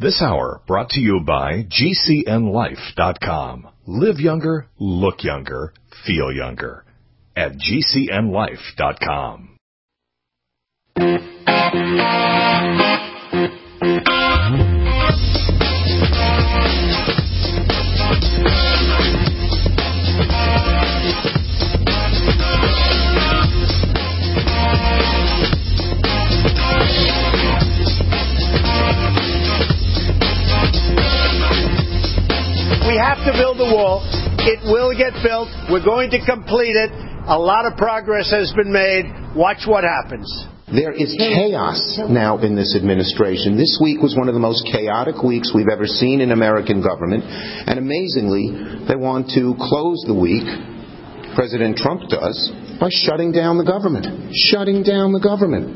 This hour brought to you by GCNLife.com. Live younger, look younger, feel younger. At GCNLife.com. We have to build the wall. It will get built. We're going to complete it. A lot of progress has been made. Watch what happens. There is chaos now in this administration. This week was one of the most chaotic weeks we've ever seen in American government. And amazingly, they want to close the week, President Trump does, by shutting down the government. Shutting down the government.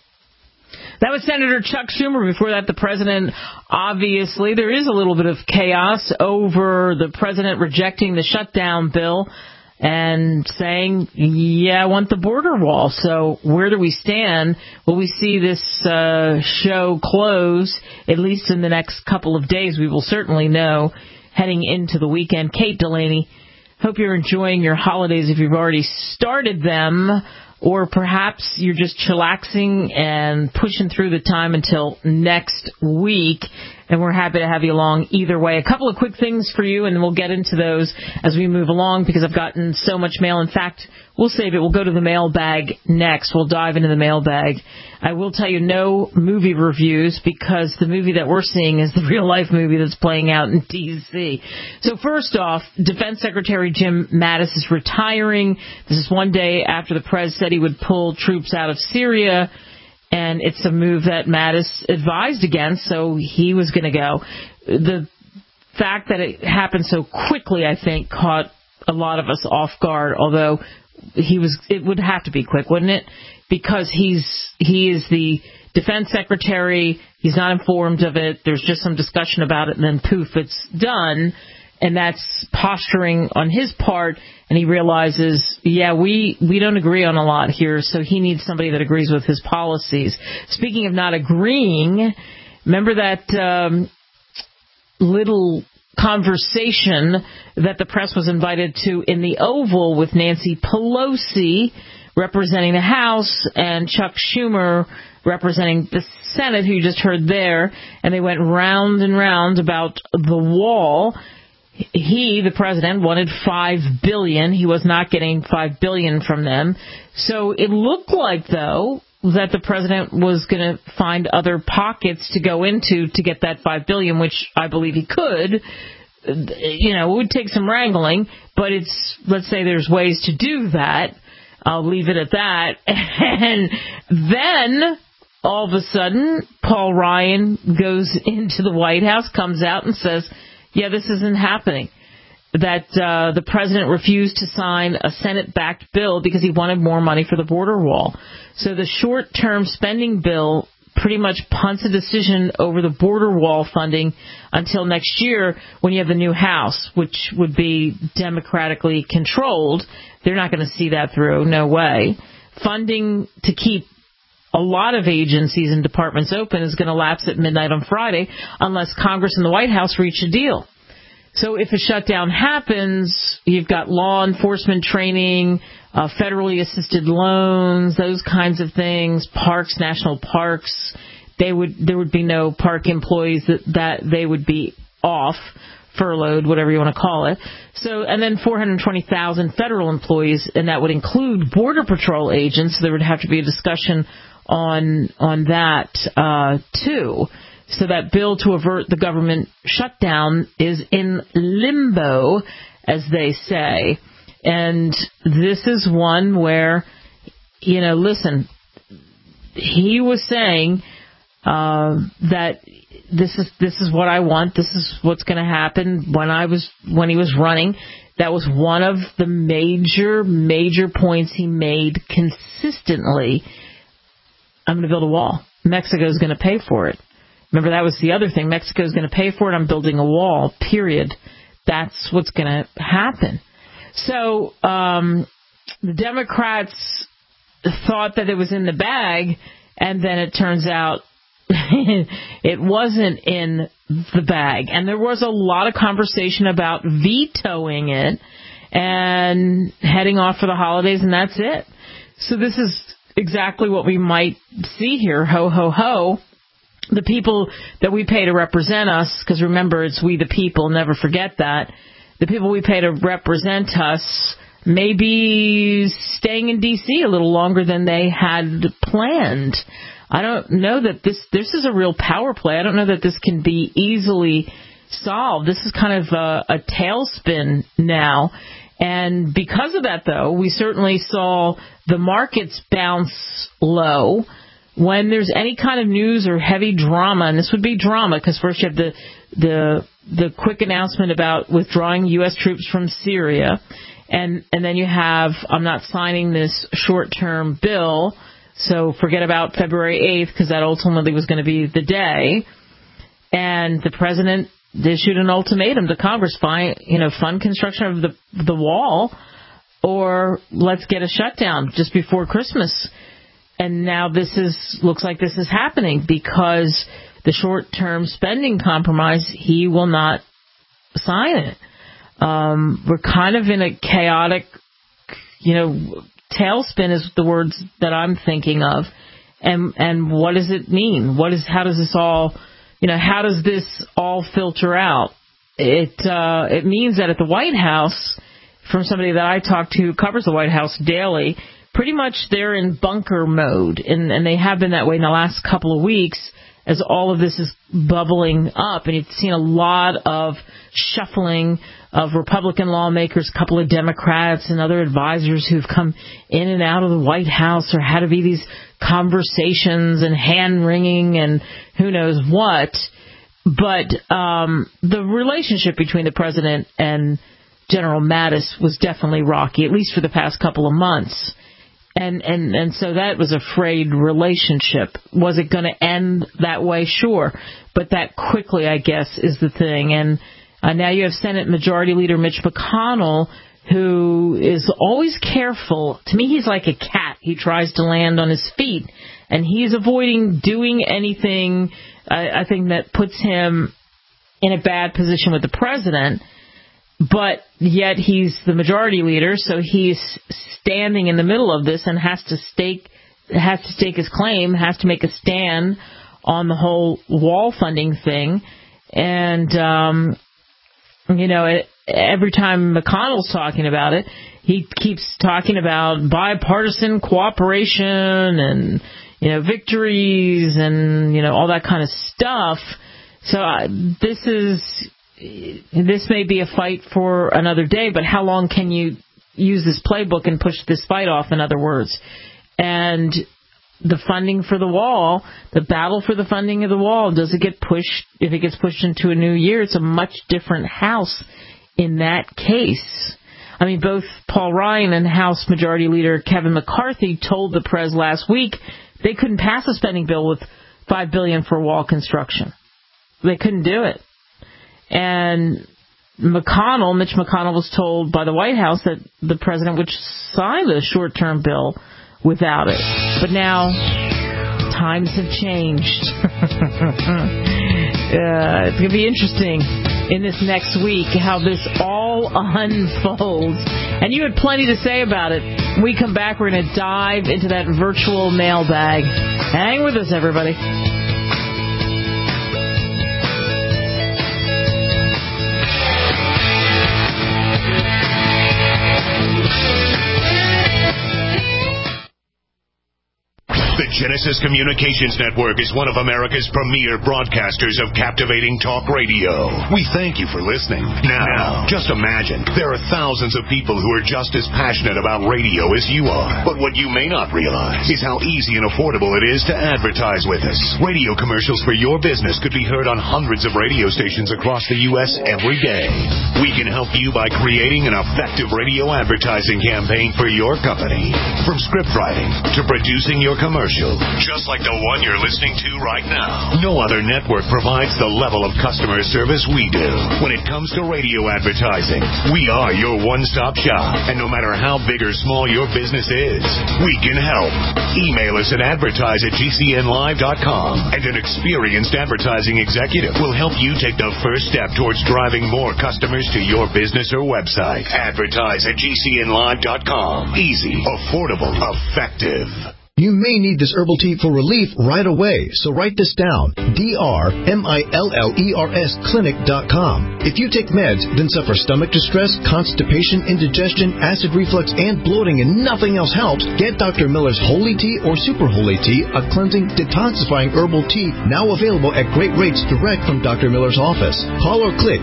That was Senator Chuck Schumer. Before that, the president, obviously, there is a little bit of chaos over the president rejecting the shutdown bill and saying, yeah, I want the border wall. So where do we stand? Will we see this show close, at least in the next couple of days? We will certainly know heading into the weekend. Kate Delaney, hope you're enjoying your holidays if you've already started them. Or perhaps you're just chillaxing and pushing through the time until next week. And we're happy to have you along either way. A couple of quick things for you, and then we'll get into those as we move along because I've gotten so much mail. In fact, we'll save it. We'll go to the mailbag next. We'll dive into the mailbag. I will tell you no movie reviews because the movie that we're seeing is the real-life movie that's playing out in D.C. So first off, Defense Secretary Jim Mattis is retiring. This is one day after the Prez said he would pull troops out of Syria. And it's a move that Mattis advised against, so he was going to go. The fact that it happened so quickly, I think, caught a lot of us off guard, although it would have to be quick, wouldn't it? Because he is the defense secretary, he's not informed of it, there's just some discussion about it, and then poof, it's done. And that's posturing on his part, and he realizes, yeah, we don't agree on a lot here, so he needs somebody that agrees with his policies. Speaking of not agreeing, remember that little conversation that the press was invited to in the Oval with Nancy Pelosi representing the House and Chuck Schumer representing the Senate, who you just heard there, and they went round and round about the wall. He, the president, wanted $5 billion. He was not getting $5 billion from them. So it looked like, though, that the president was going to find other pockets to go into to get that $5 billion, which I believe he could. You know, it would take some wrangling, but let's say there's ways to do that. I'll leave it at that. And then, all of a sudden, Paul Ryan goes into the White House, comes out and says, yeah, this isn't happening, that the president refused to sign a Senate-backed bill because he wanted more money for the border wall. So the short-term spending bill pretty much punts a decision over the border wall funding until next year when you have the new House, which would be democratically controlled. They're not going to see that through, no way. Funding to keep a lot of agencies and departments open is going to lapse at midnight on Friday unless Congress and the White House reach a deal. So if a shutdown happens, you've got law enforcement training, federally assisted loans, those kinds of things, parks, national parks. There would be no park employees that they would be off, furloughed, whatever you want to call it. So, and then 420,000 federal employees, and that would include Border Patrol agents. There would have to be a discussion on that too. So that bill to avert the government shutdown is in limbo, as they say. And this is one where, you know, listen, he was saying that this is what I want. This is what's going to happen when he was running. That was one of the major points he made consistently. I'm going to build a wall. Mexico's going to pay for it. Remember, that was the other thing. Mexico's going to pay for it. I'm building a wall, period. That's what's going to happen. So the Democrats thought that it was in the bag, and then it turns out it wasn't in the bag. And there was a lot of conversation about vetoing it and heading off for the holidays, and that's it. So this is exactly what we might see here. Ho, ho, ho. The people that we pay to represent us, because remember, it's we the people, never forget that. The people we pay to represent us may be staying in D.C. a little longer than they had planned. I don't know that this is a real power play. I don't know that this can be easily solved. This is kind of a tailspin now. And because of that, though, we certainly saw the markets bounce low. When there's any kind of news or heavy drama, and this would be drama because first you have the quick announcement about withdrawing U.S. troops from Syria, and then you have, I'm not signing this short-term bill, so forget about February 8th because that ultimately was going to be the day. And the president issued an ultimatum to Congress, fund construction of the wall, or let's get a shutdown just before Christmas. And now looks like this is happening because the short-term spending compromise, he will not sign it. We're kind of in a chaotic, tailspin is the words that I'm thinking of. And what does it mean? How does this all filter out? It means that at the White House, from somebody that I talked to who covers the White House daily, pretty much they're in bunker mode, and they have been that way in the last couple of weeks as all of this is bubbling up. And you've seen a lot of shuffling of Republican lawmakers, a couple of Democrats and other advisors who've come in and out of the White House or had to be these conversations and hand-wringing and who knows what. But the relationship between the president and General Mattis was definitely rocky, at least for the past couple of months. And so that was a frayed relationship. Was it going to end that way? Sure. But that quickly, I guess, is the thing. And now you have Senate Majority Leader Mitch McConnell, who is always careful. To me, he's like a cat. He tries to land on his feet. And he's avoiding doing anything, I think, that puts him in a bad position with the president. But yet he's the majority leader, so he's standing in the middle of this and has to stake his claim, has to make a stand on the whole wall funding thing. And, every time McConnell's talking about it, he keeps talking about bipartisan cooperation and, victories and, all that kind of stuff. So this may be a fight for another day, but how long can you use this playbook and push this fight off, in other words? And the funding for the wall, the battle for the funding of the wall, does it get pushed? If it gets pushed into a new year, it's a much different House in that case. I mean, both Paul Ryan and House Majority Leader Kevin McCarthy told the press last week they couldn't pass a spending bill with $5 billion for wall construction. They couldn't do it. And Mitch McConnell was told by the White House that the president would sign the short-term bill without it. But now times have changed. It's going to be interesting in this next week how this all unfolds. And you had plenty to say about it. When we come back, we're going to dive into that virtual mailbag. Hang with us, everybody. The Genesis Communications Network is one of America's premier broadcasters of captivating talk radio. We thank you for listening. Now, just imagine, there are thousands of people who are just as passionate about radio as you are. But what you may not realize is how easy and affordable it is to advertise with us. Radio commercials for your business could be heard on hundreds of radio stations across the U.S. every day. We can help you by creating an effective radio advertising campaign for your company. From script writing to producing your commercials, just like the one you're listening to right now. No other network provides the level of customer service we do. When it comes to radio advertising, we are your one-stop shop. And no matter how big or small your business is, we can help. Email us at advertise@gcnlive.com, and an experienced advertising executive will help you take the first step towards driving more customers to your business or website. Advertise@gcnlive.com. Easy, affordable, effective. You may need this herbal tea for relief right away, so write this down. DRMILLERS clinic.com. If you take meds, then suffer stomach distress, constipation, indigestion, acid reflux, and bloating, and nothing else helps, get Dr. Miller's Holy Tea or Super Holy Tea, a cleansing, detoxifying herbal tea, now available at great rates direct from Dr. Miller's office. Call or click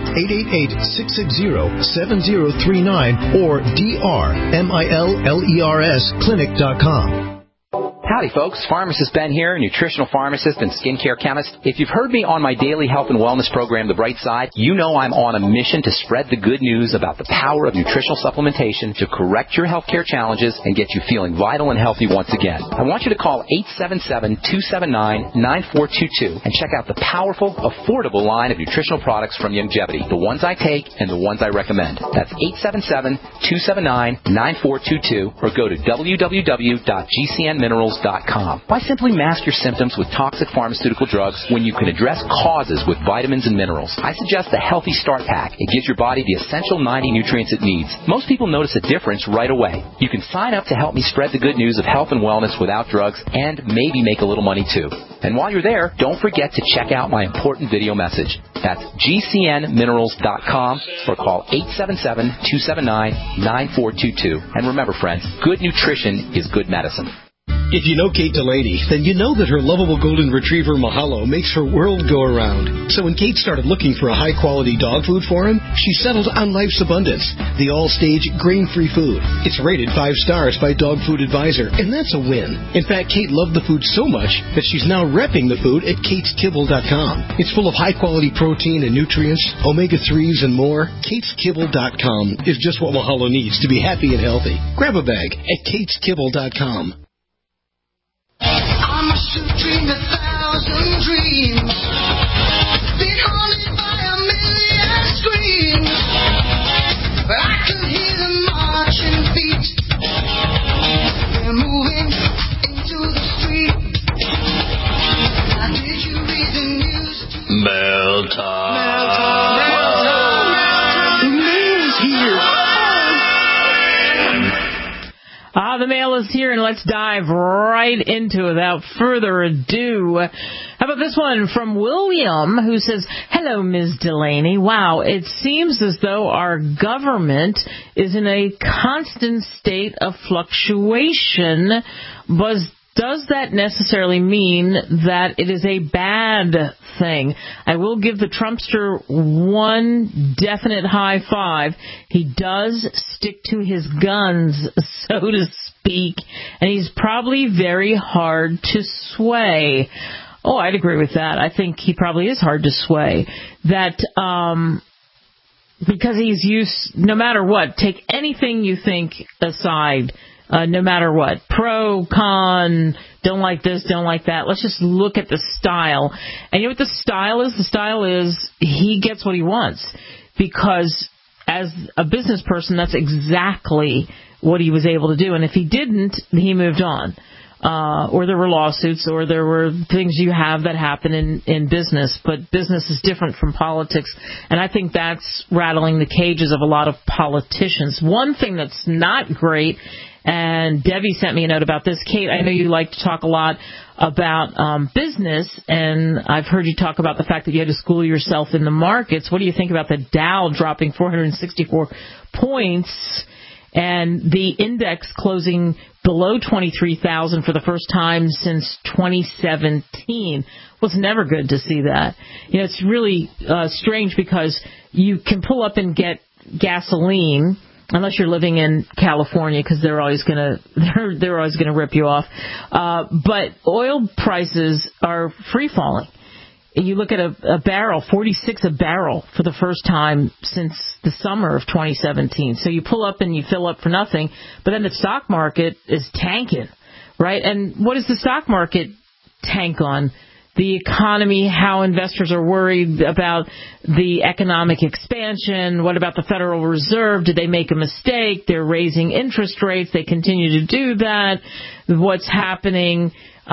888-660-7039 or DRMILLERS clinic.com. Howdy, folks. Pharmacist Ben here, nutritional pharmacist and skincare chemist. If you've heard me on my daily health and wellness program, The Bright Side, you know I'm on a mission to spread the good news about the power of nutritional supplementation to correct your healthcare challenges and get you feeling vital and healthy once again. I want you to call 877-279-9422 and check out the powerful, affordable line of nutritional products from Youngevity, the ones I take and the ones I recommend. That's 877-279-9422 or go to www.gcnminerals.com. Why simply mask your symptoms with toxic pharmaceutical drugs when you can address causes with vitamins and minerals? I suggest the Healthy Start Pack. It gives your body the essential 90 nutrients it needs. Most people notice a difference right away. You can sign up to help me spread the good news of health and wellness without drugs and maybe make a little money too. And while you're there, don't forget to check out my important video message. That's gcnminerals.com or call 877-279-9422. And remember, friends, good nutrition is good medicine. If you know Kate Delaney, then you know that her lovable golden retriever Mahalo makes her world go around. So when Kate started looking for a high-quality dog food for him, she settled on Life's Abundance, the all-stage grain-free food. It's rated 5 stars by Dog Food Advisor, and that's a win. In fact, Kate loved the food so much that she's now repping the food at kateskibble.com. It's full of high-quality protein and nutrients, omega-3s, and more. kateskibble.com is just what Mahalo needs to be happy and healthy. Grab a bag at kateskibble.com. I must have dreamed 1,000 dreams, been haunted by a million screams, but I could hear them marching feet. They're moving into the street. Now did you read the news? Mail time. Mail time. Mail time. The mail's here. The mail is here, and let's dive right into it without further ado. How about this one from William, who says, "Hello, Ms. Delaney. Wow, it seems as though our government is in a constant state of fluctuation, but does that necessarily mean that it is a bad thing? I will give the Trumpster one definite high five. He does stick to his guns, so to speak, and he's probably very hard to sway." Oh, I'd agree with that. I think he probably is hard to sway. That, because he's used, no matter what, take anything you think aside, no matter what, pro, con, don't like this, don't like that. Let's just look at the style. And you know what the style is? The style is he gets what he wants. Because as a business person, that's exactly what he was able to do. And if he didn't, he moved on. Or there were lawsuits, or there were things you have that happen in business. But business is different from politics. And I think that's rattling the cages of a lot of politicians. One thing that's not great, and Debbie sent me a note about this. Kate, I know you like to talk a lot about business, and I've heard you talk about the fact that you had to school yourself in the markets. What do you think about the Dow dropping 464 points and the index closing below 23,000 for the first time since 2017? Well, it's never good to see that. You know, it's really strange because you can pull up and get gasoline, unless you're living in California, because they're always going to rip you off. But oil prices are free falling. You look at a barrel, 46 a barrel for the first time since the summer of 2017. So you pull up and you fill up for nothing, but then the stock market is tanking. right? And what does the stock market tank on? The economy, how investors are worried about the economic expansion. What about the Federal Reserve? Did they make a mistake? They're raising interest rates. They continue to do that. What's happening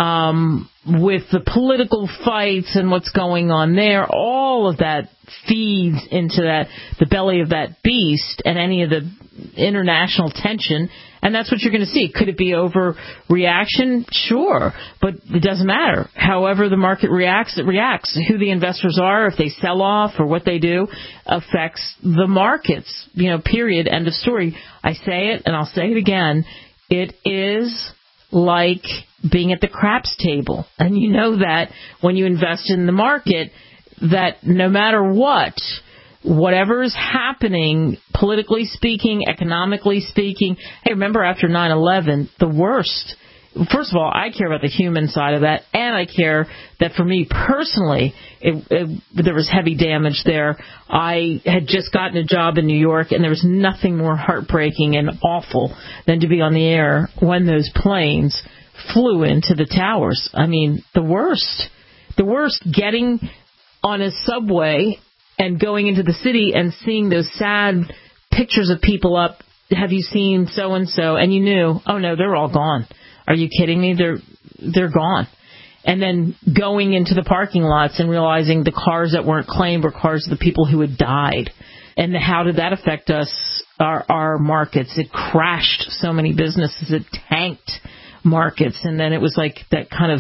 with the political fights and what's going on there? All of that feeds into the belly of that beast and any of the international tension. And that's what you're going to see. Could it be overreaction? Sure. But it doesn't matter. However the market reacts, it reacts. Who the investors are, if they sell off or what they do, affects the markets. Period. End of story. I say it and I'll say it again. It is like being at the craps table. And you know that when you invest in the market, that no matter whatever is happening, politically speaking, economically speaking. Hey, remember after 9/11, the worst. First of all, I care about the human side of that, and I care that for me personally, there was heavy damage there. I had just gotten a job in New York, and there was nothing more heartbreaking and awful than to be on the air when those planes flew into the towers. I mean, the worst. The worst, getting on a subway and going into the city and seeing those sad pictures of people up, have you seen so-and-so? And you knew, oh, no, they're all gone. Are you kidding me? They're gone. And then going into the parking lots and realizing the cars that weren't claimed were cars of the people who had died. And how did that affect us, our markets? It crashed so many businesses. It tanked markets. And then it was like that kind of,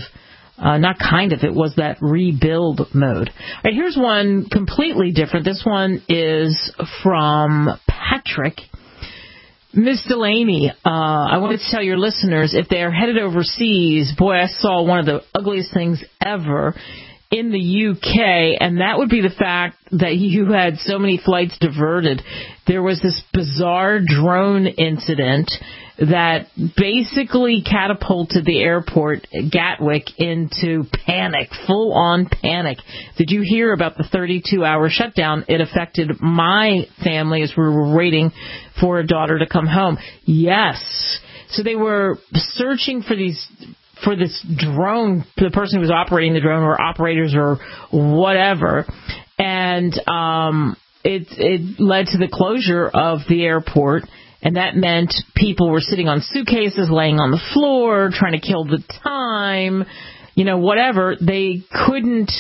it was that rebuild mode. All right, here's one completely different. This one is from Patrick. Miss Delaney, I wanted to tell your listeners, if they are headed overseas, boy, I saw one of the ugliest things ever in the UK, and that would be the fact that you had so many flights diverted. There was this bizarre drone incident that basically catapulted the airport, Gatwick, into panic, full-on panic. Did you hear about the 32-hour shutdown? It affected my family as we were waiting for a daughter to come home. Yes. So they were searching for this drone, the person who was operating the drone or operators or whatever, and it led to the closure of the airport. And that meant people were sitting on suitcases, laying on the floor, trying to kill the time, whatever. They couldn't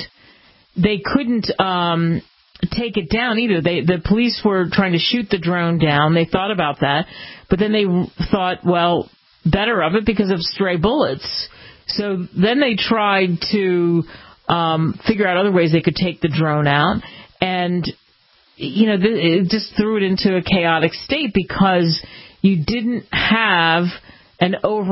take it down either. The police were trying to shoot the drone down. They thought about that, but then they thought, well, better of it because of stray bullets. So then they tried to figure out other ways they could take the drone out, and it just threw it into a chaotic state because you didn't have a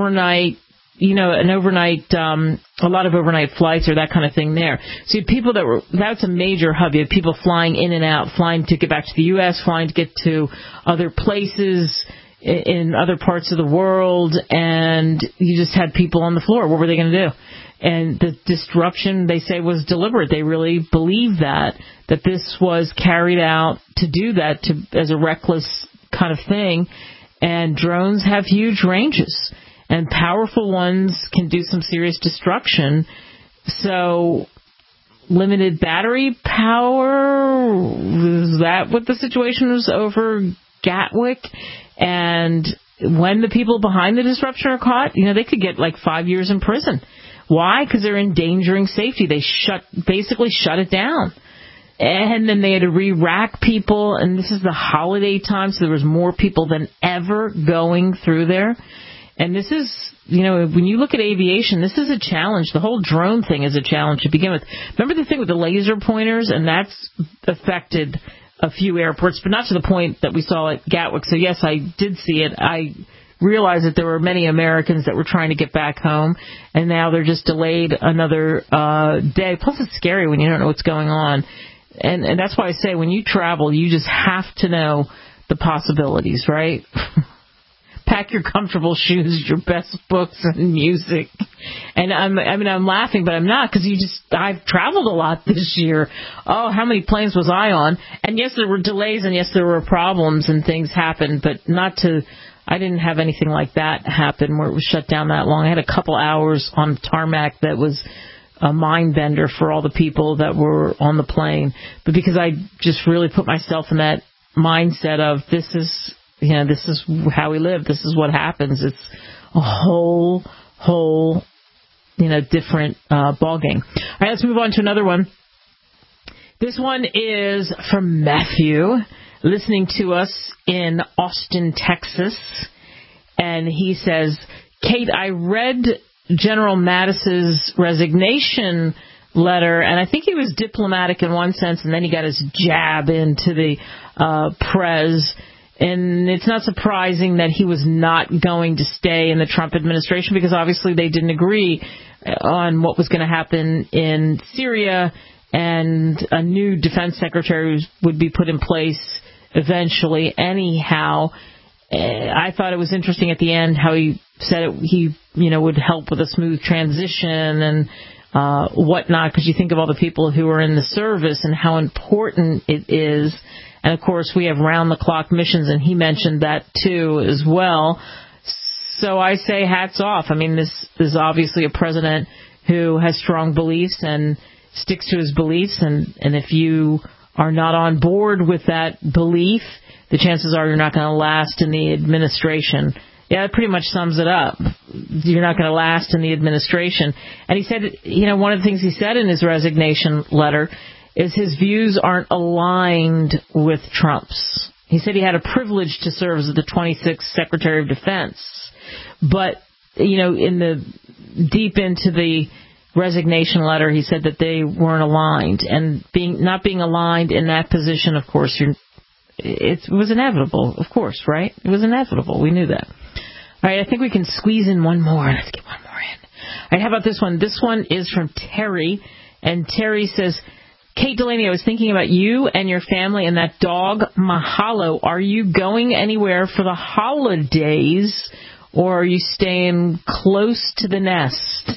lot of overnight flights or that kind of thing there. So you had people that's a major hub. You had people flying in and out, flying to get back to the U.S., flying to get to other places in other parts of the world, and you just had people on the floor. What were they going to do? And the disruption, they say, was deliberate. They really believe that this was carried out to do that as a reckless kind of thing. And drones have huge ranges, and powerful ones can do some serious destruction. So limited battery power, is that what the situation was over Gatwick? And when the people behind the disruption are caught, they could get like 5 years in prison. Why? Because they're endangering safety. They basically shut it down. And then they had to re-rack people, and this is the holiday time, so there was more people than ever going through there. And this is, when you look at aviation, this is a challenge. The whole drone thing is a challenge to begin with. Remember the thing with the laser pointers? And that's affected a few airports, but not to the point that we saw at Gatwick. So, yes, I did see it. I realized that there were many Americans that were trying to get back home, and now they're just delayed another day. Plus, it's scary when you don't know what's going on. And that's why I say when you travel, you just have to know the possibilities, right? Pack your comfortable shoes, your best books and music. And I'm laughing, but I'm not, because I've traveled a lot this year. Oh, how many planes was I on? And yes, there were delays, and yes, there were problems, and things happened, but not to I didn't have anything like that happen where it was shut down that long. I had a couple hours on tarmac that was a mind bender for all the people that were on the plane. But because I just really put myself in that mindset of this is how we live. This is what happens. It's a whole different ballgame. All right, let's move on to another one. This one is from Matthew, listening to us in Austin, Texas. And he says, Kate, I read General Mattis's resignation letter, and I think he was diplomatic in one sense, and then he got his jab into the prez. And it's not surprising that he was not going to stay in the Trump administration, because obviously they didn't agree on what was going to happen in Syria, and a new defense secretary would be put in place eventually anyhow. I thought it was interesting at the end how he said he would help with a smooth transition and whatnot, because you think of all the people who are in the service and how important it is. And, of course, we have round-the-clock missions, and he mentioned that, too, as well. So I say hats off. I mean, this is obviously a president who has strong beliefs and sticks to his beliefs. And if you are not on board with that belief, the chances are you're not going to last in the administration. Yeah, that pretty much sums it up. You're not going to last in the administration. And he said, one of the things he said in his resignation letter is his views aren't aligned with Trump's. He said he had a privilege to serve as the 26th Secretary of Defense. But, in the deep into the resignation letter, he said that they weren't aligned. And not being aligned in that position, of course, it was inevitable, of course, right? It was inevitable. We knew that. All right, I think we can squeeze in one more. Let's get one more in. All right, how about this one? This one is from Terry. And Terry says, Kate Delaney, I was thinking about you and your family and that dog, Mahalo. Are you going anywhere for the holidays, or are you staying close to the nest?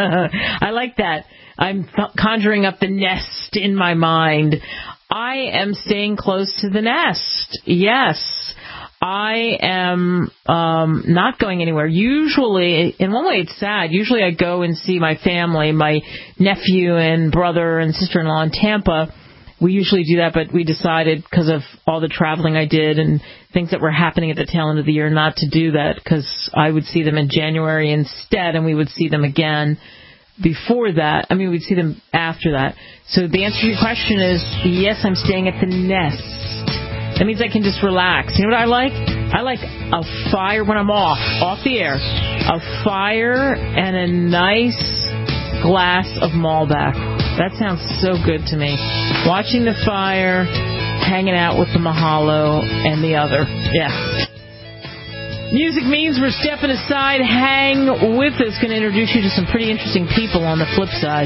I like that. I'm conjuring up the nest in my mind. I am staying close to the nest. Yes. I am not going anywhere. Usually, in one way it's sad, usually I go and see my family, my nephew and brother and sister-in-law in Tampa. We usually do that, but we decided because of all the traveling I did and things that were happening at the tail end of the year not to do that, because I would see them in January instead, and we would see them again before that. I mean, we'd see them after that. So the answer to your question is, yes, I'm staying at the nest. That means I can just relax. You know what I like? I like a fire when I'm off the air. A fire and a nice glass of Malbec. That sounds so good to me. Watching the fire, hanging out with the Mahalo and the other. Yeah. Music means we're stepping aside. Hang with us. Going to introduce you to some pretty interesting people on the flip side.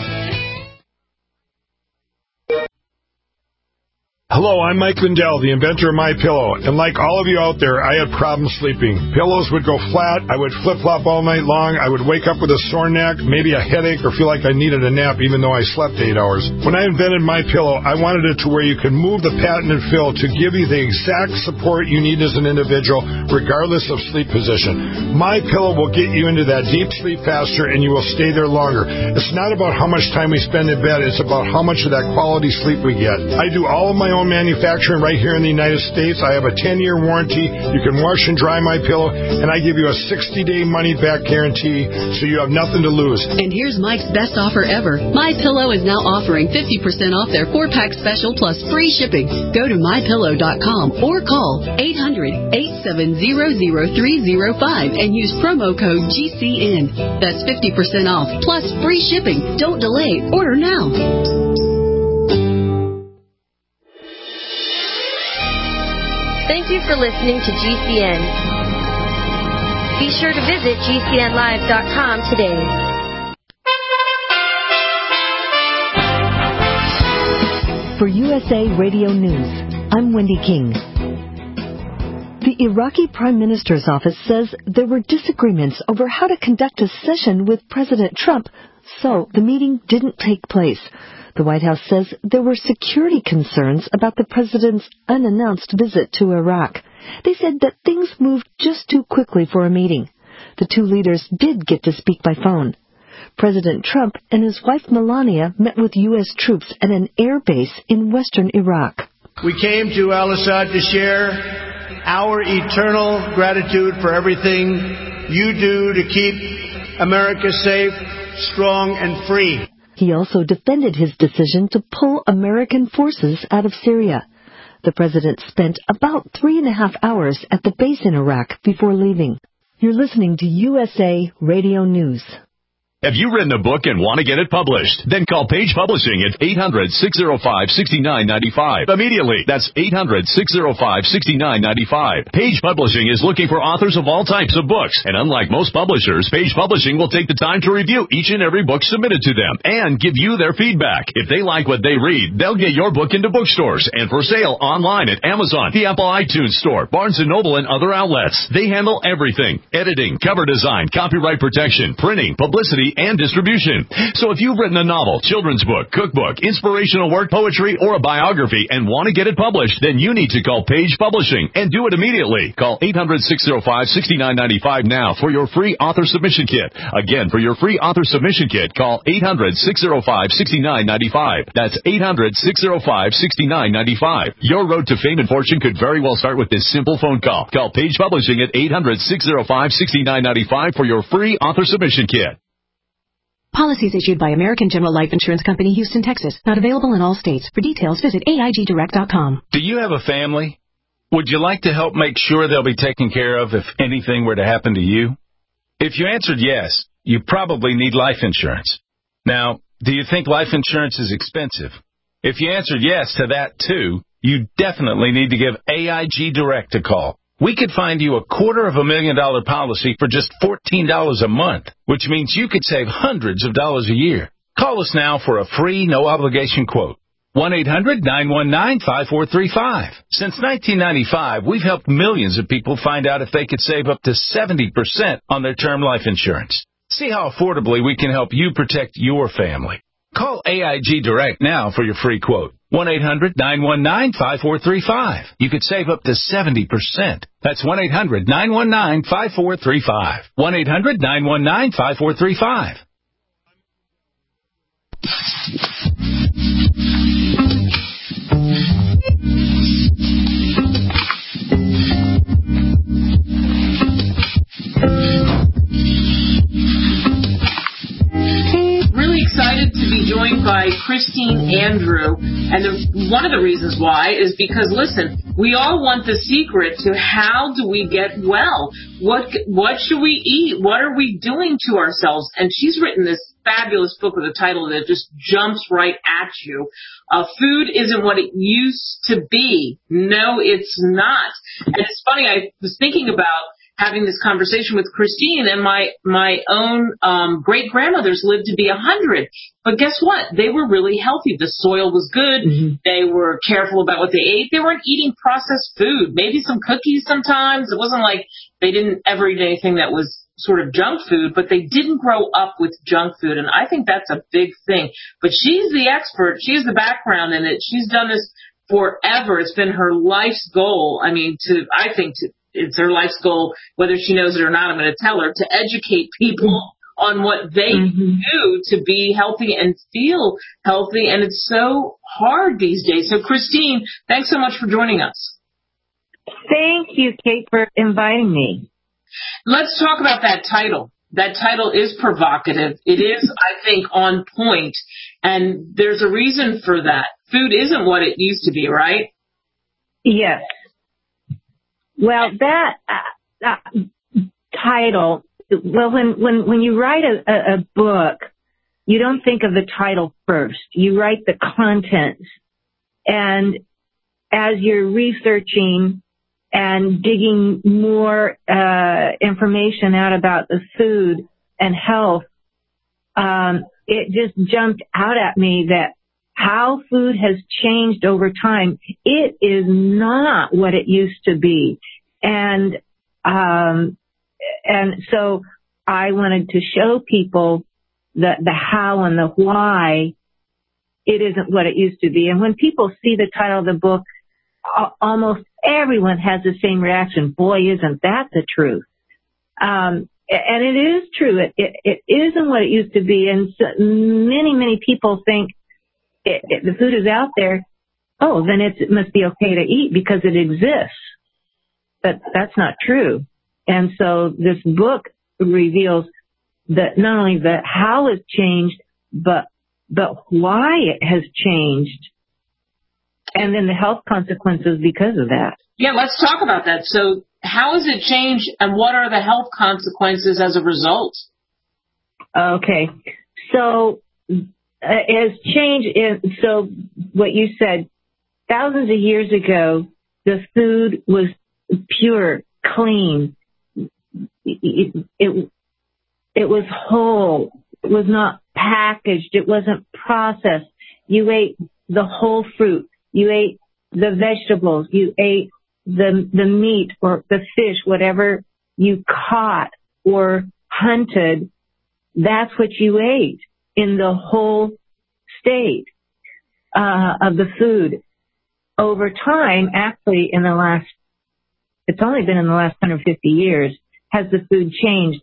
Hello, I'm Mike Lindell, the inventor of MyPillow, and like all of you out there, I had problems sleeping. Pillows would go flat, I would flip-flop all night long, I would wake up with a sore neck, maybe a headache, or feel like I needed a nap even though I slept 8 hours. When I invented MyPillow, I wanted it to where you can move the patented fill to give you the exact support you need as an individual, regardless of sleep position. MyPillow will get you into that deep sleep faster, and you will stay there longer. It's not about how much time we spend in bed, it's about how much of that quality sleep we get. I do all of my own manufacturing right here in the United States. I have a 10-year warranty. You can wash and dry MyPillow, and I give you a 60-day money-back guarantee, so you have nothing to lose. And here's Mike's best offer ever. MyPillow is now offering 50% off their 4-pack special plus free shipping. Go to MyPillow.com or call 800-870-0305 and use promo code GCN. That's 50% off plus free shipping. Don't delay. Order now. Thank you for listening to GCN. Be sure to visit GCNlive.com today. For USA Radio News, I'm Wendy King. The Iraqi Prime Minister's office says there were disagreements over how to conduct a session with President Trump, so the meeting didn't take place. The White House says there were security concerns about the president's unannounced visit to Iraq. They said that things moved just too quickly for a meeting. The two leaders did get to speak by phone. President Trump and his wife Melania met with U.S. troops at an air base in western Iraq. We came to Al-Assad to share our eternal gratitude for everything you do to keep America safe, strong, and free. He also defended his decision to pull American forces out of Syria. The president spent about 3.5 hours at the base in Iraq before leaving. You're listening to USA Radio News. Have you written a book and want to get it published? Then call Page Publishing at 800-605-6995. Immediately. That's 800-605-6995. Page Publishing is looking for authors of all types of books. And unlike most publishers, Page Publishing will take the time to review each and every book submitted to them and give you their feedback. If they like what they read, they'll get your book into bookstores and for sale online at Amazon, the Apple iTunes Store, Barnes & Noble, and other outlets. They handle everything: editing, cover design, copyright protection, printing, publicity, and distribution. So if you've written a novel, children's book, cookbook, inspirational work, poetry, or a biography and want to get it published, then you need to call Page Publishing and do it immediately. Call 800-605-6995 now for your free author submission kit. Again, for your free author submission kit, call 800-605-6995. That's 800-605-6995. Your road to fame and fortune could very well start with this simple phone call. Call Page Publishing at 800-605-6995 for your free author submission kit. Policies issued by American General Life Insurance Company, Houston, Texas. Not available in all states. For details, visit AIGdirect.com. Do you have a family? Would you like to help make sure they'll be taken care of if anything were to happen to you? If you answered yes, you probably need life insurance. Now, do you think life insurance is expensive? If you answered yes to that too, you definitely need to give AIG Direct a call. We could find you a $250,000 policy for just $14 a month, which means you could save hundreds of dollars a year. Call us now for a free, no-obligation quote. 1-800-919-5435. Since 1995, we've helped millions of people find out if they could save up to 70% on their term life insurance. See how affordably we can help you protect your family. Call AIG Direct now for your free quote. 1-800-919-5435. You could save up to 70%. That's 1-800-919-5435. 1-800-919-5435. Really excited to be joined by Christine Andrew, and one of the reasons why is because, listen, we all want the secret to how do we get well. What should we eat? What are we doing to ourselves? And she's written this fabulous book with a title that just jumps right at you. Food isn't what it used to be. No, it's not. And it's funny, I was thinking about having this conversation with Christine, and my own great-grandmothers lived to be 100. But guess what? They were really healthy. The soil was good. Mm-hmm. They were careful about what they ate. They weren't eating processed food. Maybe some cookies sometimes. It wasn't like they didn't ever eat anything that was sort of junk food, but they didn't grow up with junk food, and I think that's a big thing. But she's the expert. She has the background in it. She's done this forever. It's been her life's goal. I mean, it's her life's goal, whether she knows it or not, I'm going to tell her, to educate people on what they do to be healthy and feel healthy. And it's so hard these days. So, Christine, thanks so much for joining us. Thank you, Kate, for inviting me. Let's talk about that title. That title is provocative. It is, I think, on point. And there's a reason for that. Food isn't what it used to be, right? Yes. Well, that title, when you write a book, you don't think of the title first. You write the content. And as you're researching and digging more information out about the food and health, it just jumped out at me that how food has changed over time. It is not what it used to be. And so I wanted to show people the how and the why it isn't what it used to be. And when people see the title of the book, almost everyone has the same reaction. Boy, isn't that the truth? And it is true. It isn't what it used to be. And so many people think the food is out there. Oh, then it must be okay to eat because it exists. But that's not true. And so this book reveals that not only the how it's changed, but why it has changed, and then the health consequences because of that. Yeah, let's talk about that. So how has it changed, and what are the health consequences as a result? Okay. So it has changed. So what you said, thousands of years ago, the food was pure, clean. It was whole. It was not packaged. It wasn't processed. You ate the whole fruit. You ate the vegetables. You ate the meat or the fish, whatever you caught or hunted. That's what you ate in the whole state of the food. Over time, actually, it's only been in the last 150 years, has the food changed.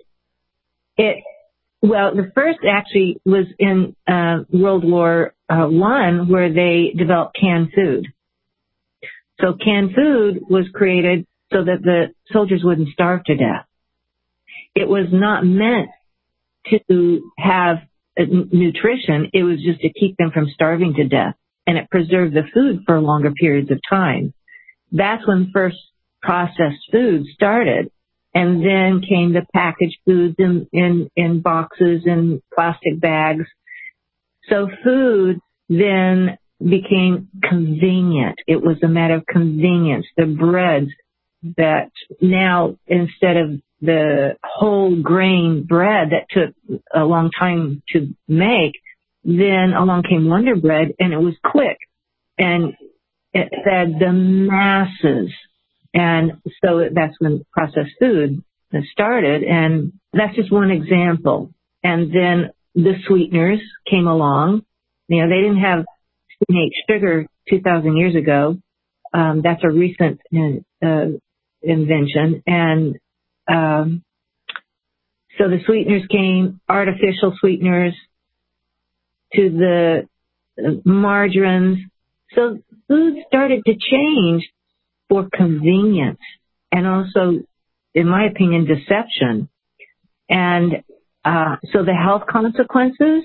Well, the first actually was in World War I, where they developed canned food. So canned food was created so that the soldiers wouldn't starve to death. It was not meant to have nutrition. It was just to keep them from starving to death. And it preserved the food for longer periods of time. That's when first processed food started. And then came the packaged foods in boxes and plastic bags. So food then became convenient. It was a matter of convenience. The breads that now, instead of the whole grain bread that took a long time to make, then along came Wonder Bread, and it was quick. And it fed the masses. And so that's when processed food started, and that's just one example. And then the sweeteners came along. You know, they didn't have teenage sugar 2,000 years ago. That's a recent invention. And so the sweeteners came, artificial sweeteners, to the margarines. So food started to change for convenience and also, in my opinion, deception. And so the health consequences,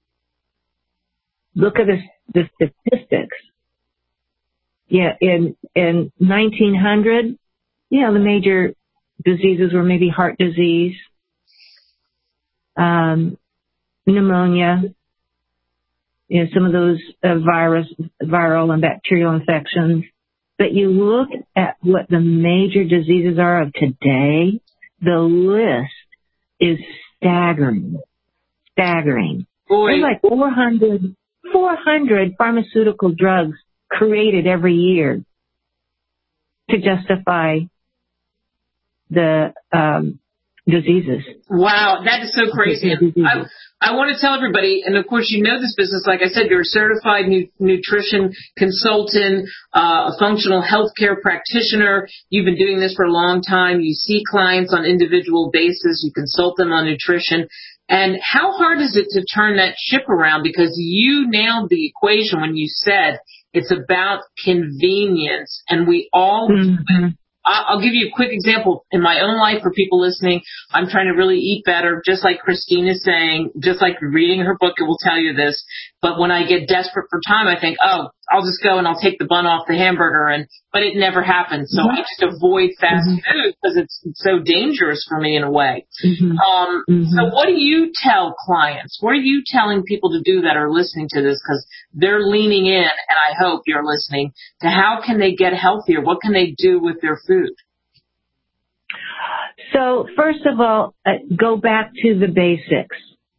look at the statistics. Yeah, in 1900, the major diseases were maybe heart disease, pneumonia, some of those viral and bacterial infections. But you look at what the major diseases are of today, the list is staggering. Boy. There's like 400 pharmaceutical drugs created every year to justify the diseases. Wow, that is so crazy. I want to tell everybody, and of course you know this business, like I said, you're a certified nutrition consultant, a functional healthcare practitioner. You've been doing this for a long time. You see clients on individual basis. You consult them on nutrition. And how hard is it to turn that ship around? Because you nailed the equation when you said it's about convenience, and we all I'll give you a quick example. In my own life, for people listening, I'm trying to really eat better, just like Christine is saying, just like reading her book, it will tell you this. But when I get desperate for time, I think, oh, I'll just go and I'll take the bun off the hamburger, but it never happens. So I just avoid fast food because it's so dangerous for me in a way. So what do you tell clients? What are you telling people to do that are listening to this? Because they're leaning in, and I hope you're listening, to how can they get healthier? What can they do with their food? So first of all, go back to the basics.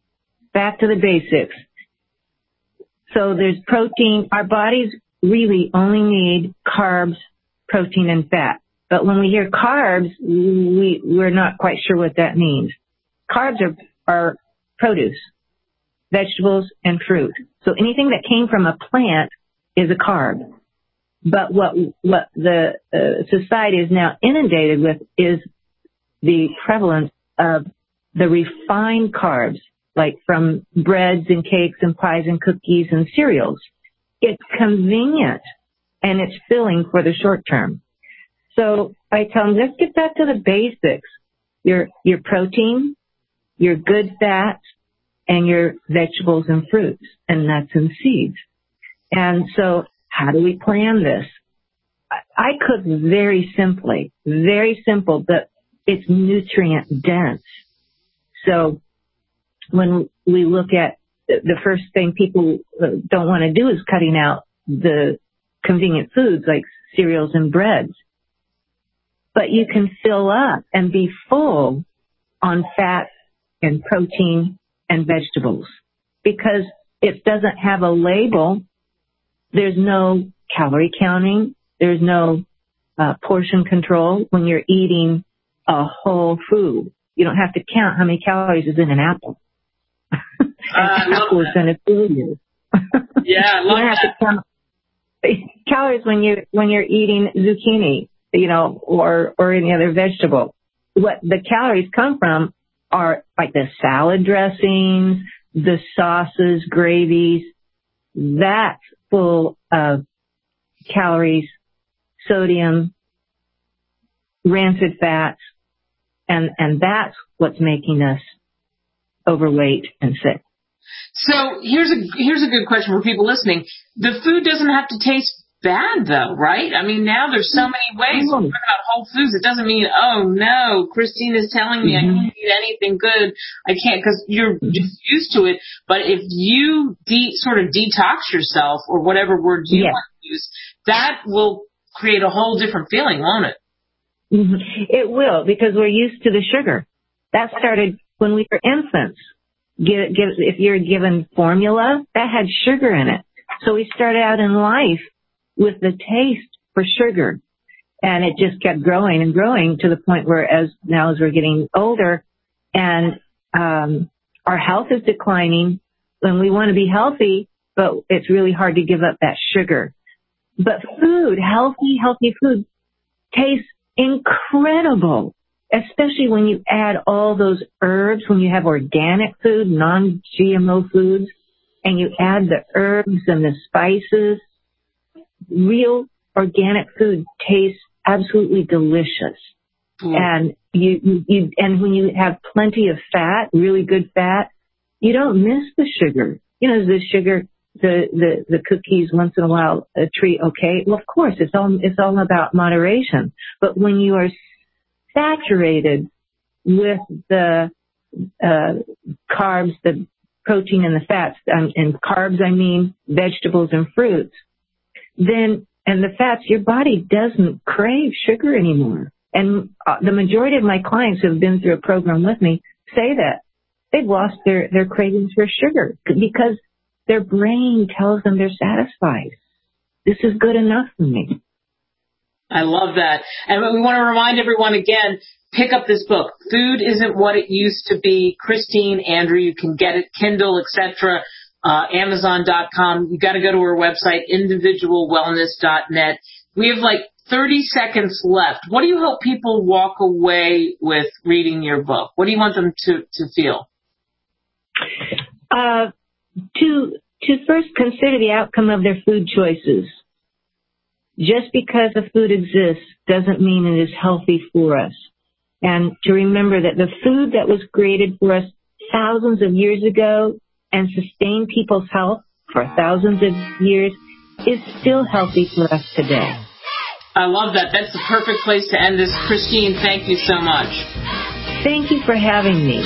So there's protein. Our bodies really only need carbs, protein, and fat. But when we hear carbs, we're not quite sure what that means. Carbs are produce. vegetables, and fruit. So anything that came from a plant is a carb. But what the society is now inundated with is the prevalence of the refined carbs, like from breads and cakes and pies and cookies and cereals. It's convenient and it's filling for the short term. So I tell them, let's get back to the basics. Your protein, your good fats, and your vegetables and fruits and nuts and seeds. And so how do we plan this? I cook very simple, but it's nutrient dense. So when we look at the first thing people don't want to do is cutting out the convenient foods like cereals and breads. But you can fill up and be full on fat and protein and vegetables because it doesn't have a label. There's no calorie counting. There's no portion control when you're eating a whole food. You don't have to count how many calories is in an apple. An apple is going to fill you. Yeah, I love have to count calories when you're eating zucchini, or any other vegetable. What the calories come from are like the salad dressings, the sauces, gravies. That's full of calories, sodium, rancid fats, and that's what's making us overweight and sick. So here's a good question for people listening. The food doesn't have to taste bad, though, right? I mean, now there's so many ways. We're talking about Whole Foods. It doesn't mean, oh, no, Christine is telling me I can't eat anything good. I can't, because you're just used to it. But if you sort of detox yourself, or whatever word you want to use, that will create a whole different feeling, won't it? It will, because we're used to the sugar. That started when we were infants. If you're given formula, that had sugar in it. So we started out in life with the taste for sugar. And it just kept growing and growing to the point where as we're getting older and our health is declining, and we want to be healthy, but it's really hard to give up that sugar. But food, healthy food, tastes incredible, especially when you add all those herbs, when you have organic food, non-GMO foods, and you add the herbs and the spices. Real organic food tastes absolutely delicious. And and when you have plenty of fat, really good fat, you don't miss the sugar. The sugar, the cookies once in a while, a treat, okay. Well, of course, it's all about moderation. But when you are saturated with the carbs, the protein and the fats, and carbs, I mean vegetables and fruits, then, and the fats, your body doesn't crave sugar anymore. And the majority of my clients who have been through a program with me say that they've lost their cravings for sugar because their brain tells them they're satisfied. This is good enough for me. I love that. And we want to remind everyone again, pick up this book, Food Isn't What It Used to Be. Christine Andrew, you can get it, Kindle, etc., Amazon.com. You got to go to her website, individualwellness.net. We have like 30 seconds left. What do you hope people walk away with reading your book? What do you want them to feel? To first consider the outcome of their food choices. Just because a food exists doesn't mean it is healthy for us. And to remember that the food that was created for us thousands of years ago and sustained people's health for thousands of years is still healthy for us today. I love that. That's the perfect place to end this. Christine, thank you so much. Thank you for having me.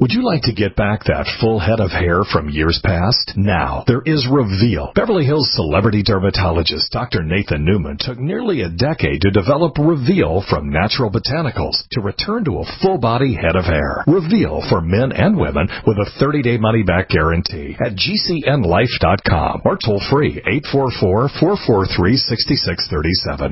Would you like to get back that full head of hair from years past? Now, there is Reveal. Beverly Hills celebrity dermatologist Dr. Nathan Newman took nearly a decade to develop Reveal from natural botanicals to return to a full-body head of hair. Reveal for men and women with a 30-day money-back guarantee at GCNlife.com or toll free 844-443-6637.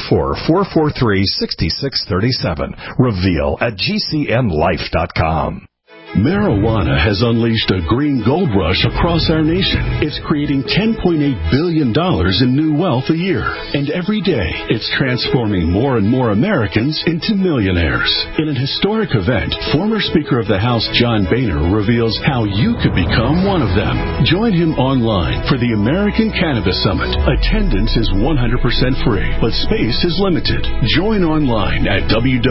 844-443-6637. Reveal at GCNlife.com. Marijuana has unleashed a green gold rush across our nation. It's creating $10.8 billion in new wealth a year. And every day, it's transforming more and more Americans into millionaires. In an historic event, former Speaker of the House John Boehner reveals how you could become one of them. Join him online for the American Cannabis Summit. Attendance is 100% free, but space is limited. Join online at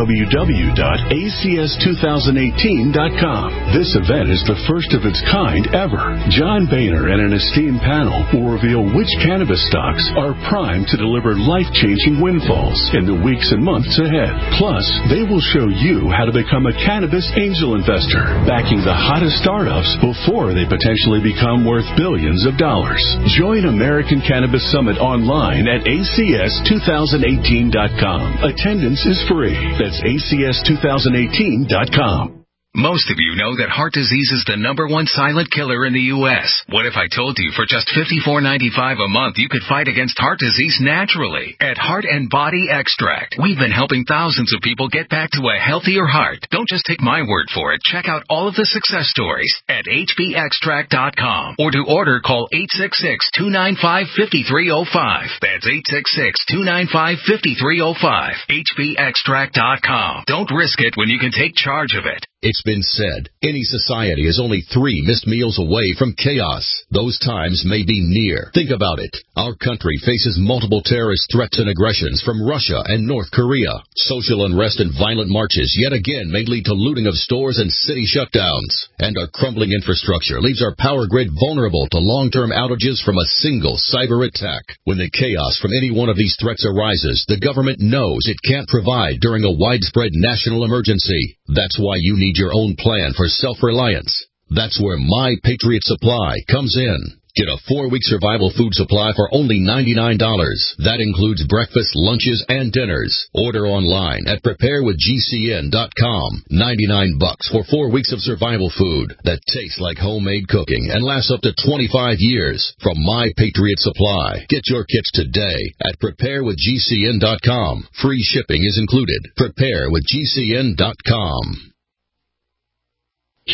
www.acs2018.com. This event is the first of its kind ever. John Boehner and an esteemed panel will reveal which cannabis stocks are primed to deliver life-changing windfalls in the weeks and months ahead. Plus, they will show you how to become a cannabis angel investor, backing the hottest startups before they potentially become worth billions of dollars. Join American Cannabis Summit online at acs2018.com. Attendance is free. That's acs2018.com. Most of you know that heart disease is the #1 silent killer in the U.S. What if I told you for just $54.95 a month you could fight against heart disease naturally? At Heart and Body Extract, we've been helping thousands of people get back to a healthier heart. Don't just take my word for it. Check out all of the success stories at hbextract.com. Or to order, call 866-295-5305. That's 866-295-5305. hbextract.com. Don't risk it when you can take charge of it. It's been said, any society is only 3 missed meals away from chaos. Those times may be near. Think about it. Our country faces multiple terrorist threats and aggressions from Russia and North Korea. Social unrest and violent marches yet again may lead to looting of stores and city shutdowns. And our crumbling infrastructure leaves our power grid vulnerable to long-term outages from a single cyber attack. When the chaos from any one of these threats arises, the government knows it can't provide during a widespread national emergency. That's why you need your own plan for self-reliance. That's where My Patriot Supply comes in. Get a 4-week survival food supply for only $99. That includes breakfast, lunches, and dinners. Order online at preparewithgcn.com. $99 for 4 weeks of survival food that tastes like homemade cooking and lasts up to 25 years. From My Patriot Supply. Get your kits today at preparewithgcn.com. Free shipping is included. Preparewithgcn.com. Boy,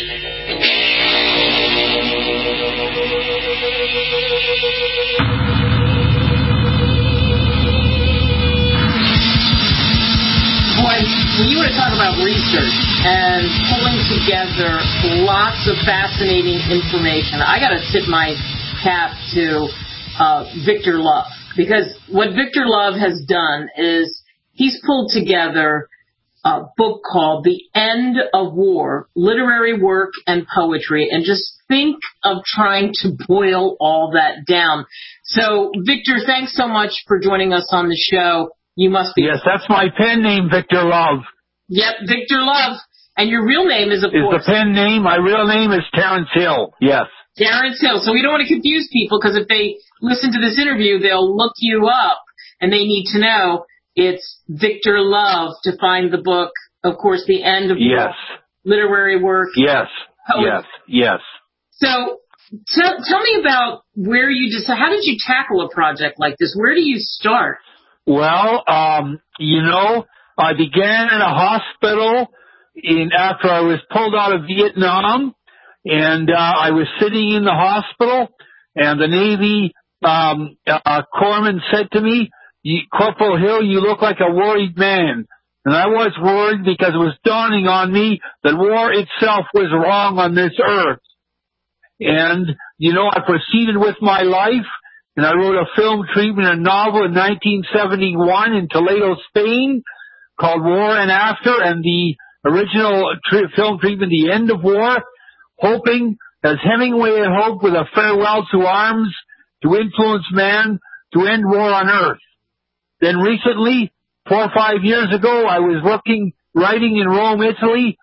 when you want to talk about research and pulling together lots of fascinating information, I got to tip my cap to Victor Love, because what Victor Love has done is he's pulled together a book called The End of War, Literary Work and Poetry, and just think of trying to boil all that down. So, Victor, thanks so much for joining us on the show. You must be... Yes, that's my pen name, Victor Love. Yep, Victor Love. And your real name is, of course... Is the pen name? My real name is Terrence Hill, yes. Terrence Hill. So we don't want to confuse people, because if they listen to this interview, they'll look you up, and they need to know... It's Victor Love to find the book, of course, The End of War, Literary Work. Yes, yes. So tell me about where you how did you tackle a project like this? Where do you start? Well, I began in a hospital after I was pulled out of Vietnam, and I was sitting in the hospital, and the Navy corpsman said to me, Corporal Hill, you look like a worried man. And I was worried because it was dawning on me that war itself was wrong on this earth. And, I proceeded with my life, and I wrote a film treatment, a novel in 1971 in Toledo, Spain, called War and After, and the original film treatment, The End of War, hoping, as Hemingway had hoped, with a farewell to arms, to influence man, to end war on earth. Then recently, 4 or 5 years ago, I was writing in Rome, Italy,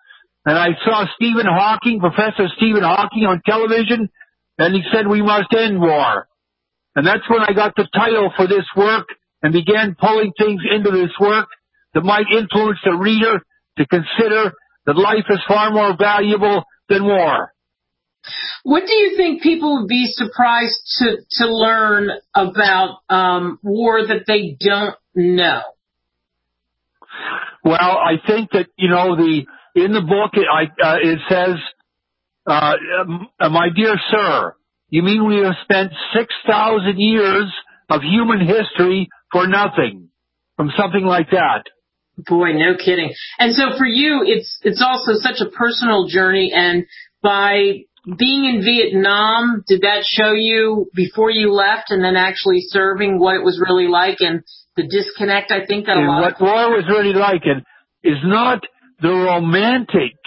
and I saw Stephen Hawking, Professor Stephen Hawking on television, and he said we must end war. And that's when I got the title for this work and began pulling things into this work that might influence the reader to consider that life is far more valuable than war. What do you think people would be surprised to learn about war that they don't know? Well, I think that, in the book it says, my dear sir, you mean we have spent 6,000 years of human history for nothing? From something like that. Boy, no kidding. And so for you, it's also such a personal journey, and by being in Vietnam, did that show you before you left and then actually serving what it was really like and the disconnect, I think, that a lot what war was really like is not the romantic,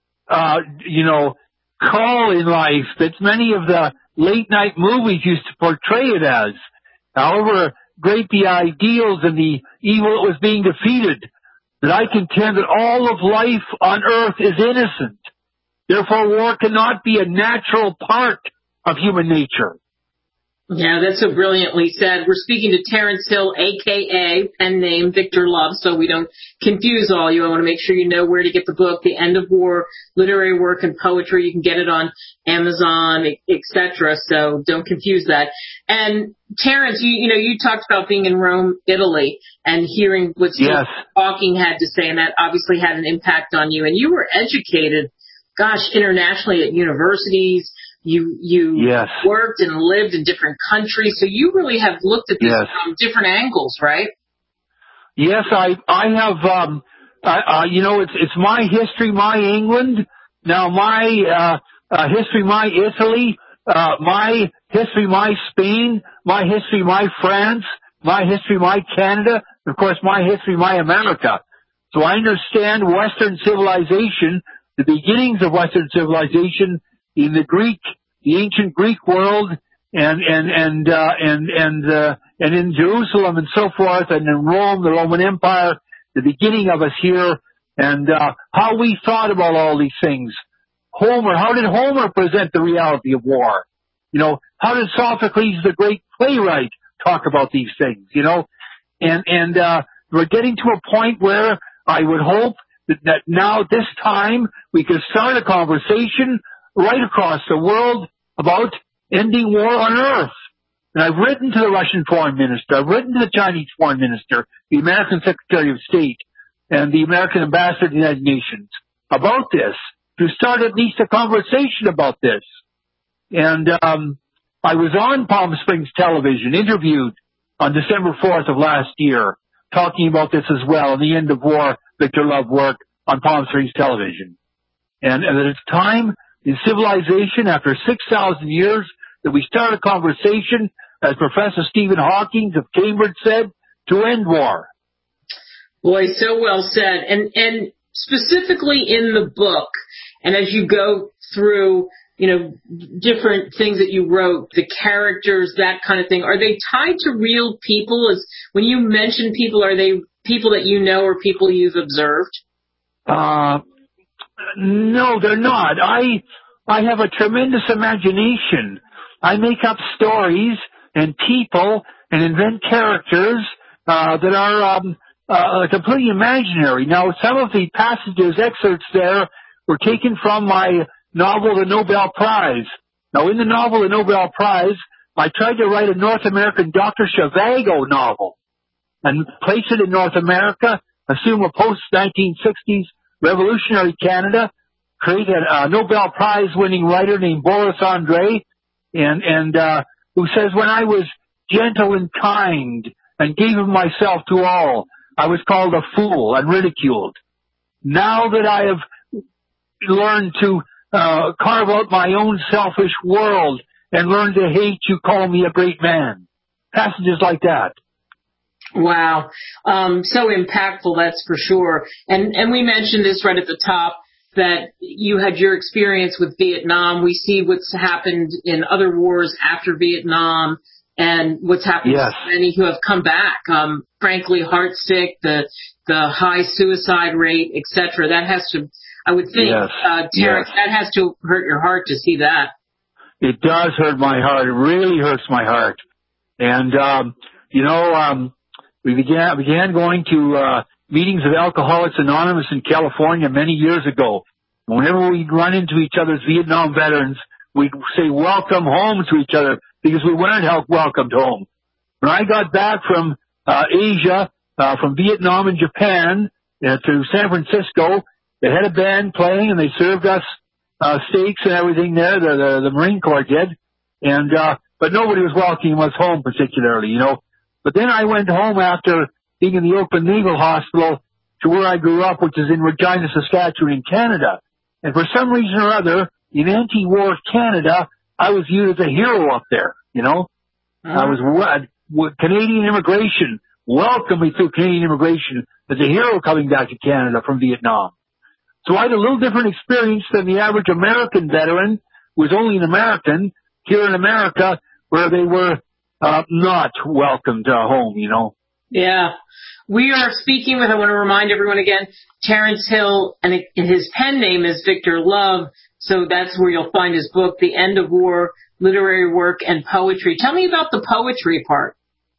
call in life that many of the late night movies used to portray it as. However great the ideals and the evil that was being defeated, that I contend that all of life on earth is innocent. Therefore, war cannot be a natural part of human nature. Yeah, that's so brilliantly said. We're speaking to Terence Hill, a.k.a. pen name Victor Love, so we don't confuse all you. I want to make sure you know where to get the book, The End of War, Literary Work and Poetry. You can get it on Amazon, etc., so don't confuse that. And Terence, you talked about being in Rome, Italy, and hearing what Stephen Hawking had to say, and that obviously had an impact on you. And you were educated, internationally at universities. You worked and lived in different countries, so you really have looked at this from different angles, right? Yes, I have. It's my history, my England. Now my history, my Italy. My history, my Spain. My history, my France. My history, my Canada. Of course, my history, my America. So I understand Western civilization, the beginnings of Western civilization in the ancient Greek world, and in Jerusalem and so forth, and in Rome, the Roman Empire, the beginning of us here, and how we thought about all these things. How did Homer present the reality of war? How did Sophocles, the great playwright, talk about these things? And we're getting to a point where I would hope that now, this time, we could start a conversation right across the world about ending war on earth. And I've written to the Russian foreign minister, I've written to the Chinese foreign minister, the American Secretary of State, and the American ambassador to the United Nations about this, to start at least a conversation about this. And I was on Palm Springs television, interviewed on December 4th of last year, talking about this as well, and the end of war, Victor Love work on Palm Springs television. And that it's time in civilization, after 6,000 years, that we start a conversation, as Professor Stephen Hawking of Cambridge said, to end war. Boy, so well said. And specifically in the book, and as you go through, different things that you wrote, the characters, that kind of thing, are they tied to real people? When you mention people, are they people that you know or people you've observed? No, they're not. I have a tremendous imagination. I make up stories and people and invent characters that are completely imaginary. Now, some of the passages, excerpts there, were taken from my novel, The Nobel Prize. Now, in the novel, The Nobel Prize, I tried to write a North American Dr. Zhivago novel and place it in North America, assume a post-1960s revolutionary Canada, create a Nobel Prize winning writer named Boris André, and who says, when I was gentle and kind and gave of myself to all, I was called a fool and ridiculed. Now that I have learned to carve out my own selfish world and learn to hate, you call me a great man. Passages like that. Wow. So impactful, that's for sure. And we mentioned this right at the top, that you had your experience with Vietnam. We see what's happened in other wars after Vietnam and what's happened to many who have come back. Frankly, heartsick, the high suicide rate, etc. That has to, I would think, Terrence, that has to hurt your heart to see that. It does hurt my heart. It really hurts my heart. And, we began going to meetings of Alcoholics Anonymous in California many years ago. Whenever we'd run into each other as Vietnam veterans, we'd say welcome home to each other because we weren't welcomed home. When I got back from Asia, from Vietnam and Japan to San Francisco, they had a band playing and they served us steaks and everything there. The Marine Corps did, and but nobody was welcoming us home particularly, you know. But then I went home after being in the Oakland Naval Hospital to where I grew up, which is in Regina, Saskatchewan, in Canada. And for some reason or other, in anti-war Canada, I was viewed as a hero up there, you know. I was Canadian immigration welcomed me through Canadian immigration as a hero coming back to Canada from Vietnam. So I had a little different experience than the average American veteran who was only an American here in America, where they were not welcomed home, you know. Yeah. We are speaking with, I want to remind everyone again, Terrence Hill, and his pen name is Victor Love, so that's where you'll find his book, The End of War, Literary Work and Poetry. Tell me about the poetry part.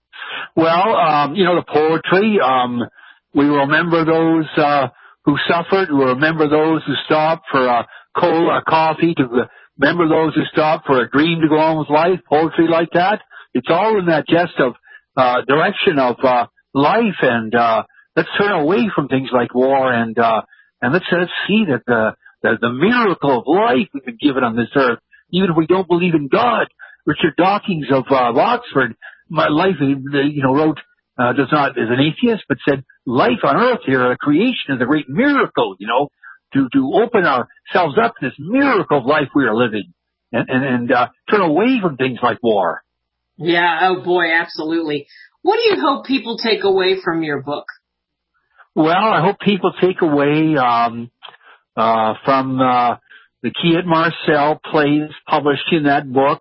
Well, the poetry, we remember those who suffered, we remember those who stopped for a coffee, to remember those who stopped for a dream to go on with life, poetry like that. It's all in that gist of direction of life, and let's turn away from things like war, and let's see that the miracle of life we've been given on this earth, even if we don't believe in God. Richard Dawkins of Oxford, my life, wrote, is an atheist, but said life on earth here, a creation, is a great miracle, you know, to open ourselves up to this miracle of life we are living, and turn away from things like war. Yeah, oh boy, absolutely. What do you hope people take away from your book? Well, I hope people take away from the Kiet Marcel plays published in that book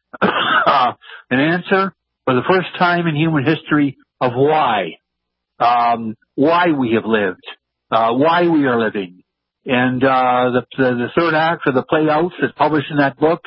an answer for the first time in human history of why we have lived, why we are living. And the third act of the play Outs that's published in that book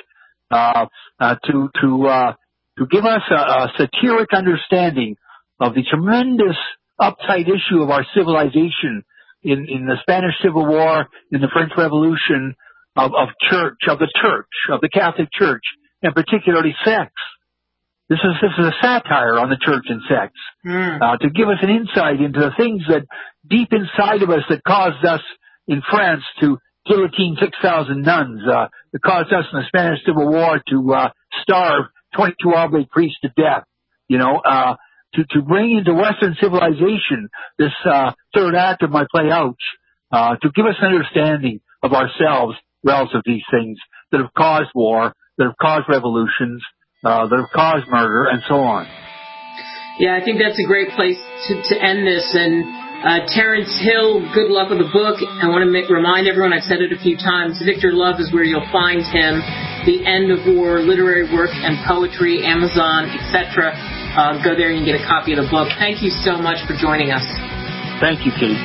to give us a satiric understanding of the tremendous uptight issue of our civilization in the Spanish Civil War, in the French Revolution, of the Catholic Church, and particularly sex. This is a satire on the church and sex, to give us an insight into the things that deep inside of us that caused us in France to guillotine 6,000 nuns, that caused us in the Spanish Civil War to starve 22 oblate priests to death, you know, to bring into Western civilization this third act of my play Ouch, to give us an understanding of ourselves relative to these things that have caused war, that have caused revolutions, that have caused murder, and so on. Yeah, I think that's a great place to end this. And Terrence Hill, good luck with the book. I want to remind everyone, I've said it a few times, Victor Love is where you'll find him. The End of War, Literary Work and Poetry, Amazon, etc. Go there and get a copy of the book. Thank you so much for joining us. Thank you, Kate.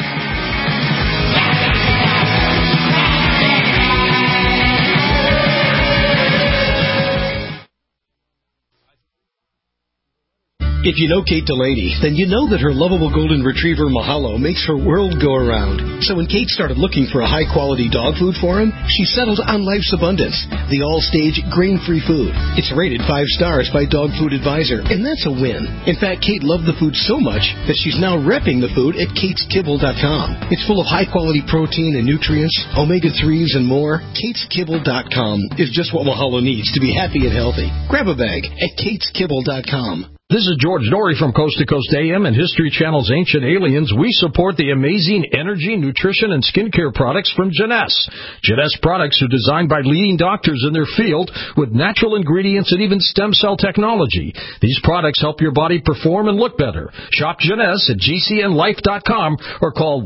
If you know Kate Delaney, then you know that her lovable golden retriever Mahalo makes her world go around. So when Kate started looking for a high-quality dog food for him, she settled on Life's Abundance, the all-stage grain-free food. It's rated 5 stars by Dog Food Advisor, and that's a win. In fact, Kate loved the food so much that she's now repping the food at KatesKibble.com. It's full of high-quality protein and nutrients, omega-3s, and more. KatesKibble.com is just what Mahalo needs to be happy and healthy. Grab a bag at KatesKibble.com. This is George Norrie from Coast to Coast AM and History Channel's Ancient Aliens. We support the amazing energy, nutrition, and skincare products from Jeunesse. Jeunesse products are designed by leading doctors in their field with natural ingredients and even stem cell technology. These products help your body perform and look better. Shop Jeunesse at GCNlife.com or call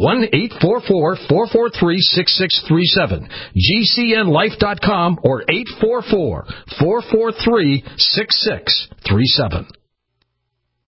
1-844-443-6637. GCNlife.com or 844-443-6637.